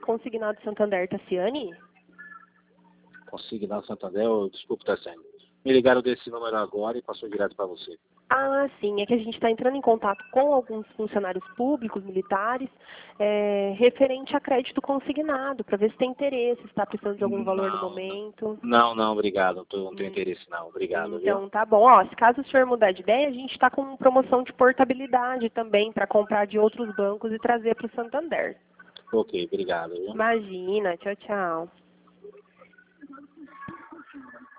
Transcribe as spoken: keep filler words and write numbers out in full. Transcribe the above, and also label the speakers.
Speaker 1: Consignado Santander, Tassiane?
Speaker 2: Consignado Santander, oh, desculpe, Tassiane. Me ligaram desse número agora e passou direto para você.
Speaker 1: Ah, sim, é que a gente está entrando em contato com alguns funcionários públicos, militares, é, referente a crédito consignado, para ver se tem interesse, se está precisando de algum valor no
Speaker 2: Não,
Speaker 1: momento.
Speaker 2: não, não, obrigado, não, tô, não tenho
Speaker 1: Hum.
Speaker 2: interesse não, obrigado,
Speaker 1: Então,
Speaker 2: viu?
Speaker 1: tá bom. Ó, se caso o senhor mudar de ideia, a gente está com promoção de portabilidade também, para comprar de outros bancos e trazer para o Santander.
Speaker 2: Ok, obrigado, viu?
Speaker 1: Imagina, tchau, tchau.